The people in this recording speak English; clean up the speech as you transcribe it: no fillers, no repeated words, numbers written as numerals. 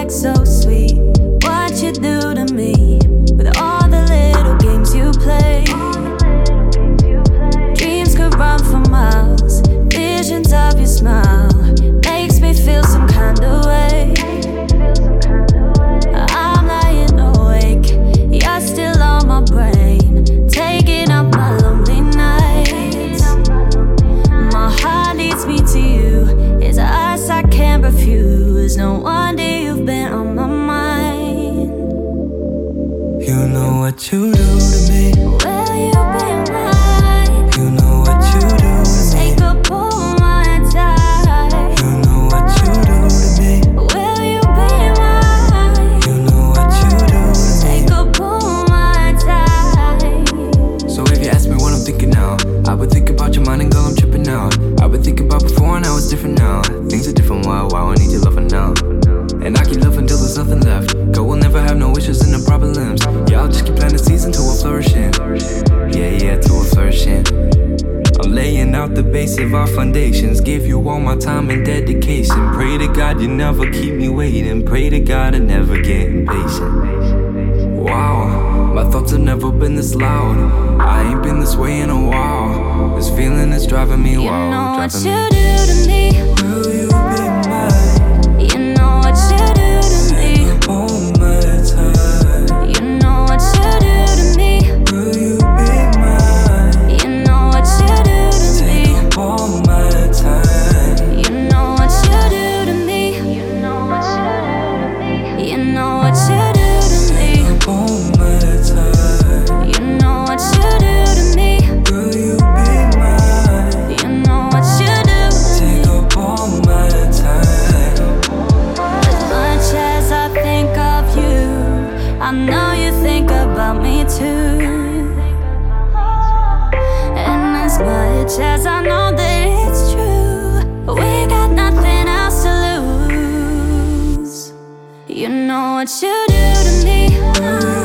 like so sweet. What you do to me with all the little games you play. Dreams could run for miles. Visions of your smile makes me feel some kind of way. I'm lying awake, you're still on my brain, taking up my lonely nights. My heart leads me to you, it's us I can't refuse. No wonder you've been on my mind. You know what you do to me. Will you be mine? You know what you do to me. Take up all my time. You know what you do to me. Will you be mine? You know what you do to me. Take up all my time. So if you ask me what I'm thinking now, I would think about your mind and girl, I'm tripping out. I would think about before and now it's different now. Things are different, why I need your loving now. And I keep loving till there's nothing left. Girl, we'll never have no wishes and no problems. Yeah, I'll just keep planting seeds until we're flourishing. Yeah, till we're flourishing. I'm laying out the base of our foundations. Give you all my time and dedication. Pray to God you never keep me waiting. Pray to God I never get impatient. Wow, my thoughts have never been this loud. I ain't been this way in a while. This feeling is driving me wild. You know what you do to me. Will you be mine? You know what you do to me. All my time. You know what you do to me. Will you be mine? You know what you do to me. All my time. You know what you do to me. You know what you do to me. You know what you do to me. All my time. You know what you do to me. Will you be mine? You know what you do to me. Take up all my time. As much as I think of you, I know you think about me too. And as much as I know that it's true, we got nothing else to lose. You know what you do to me.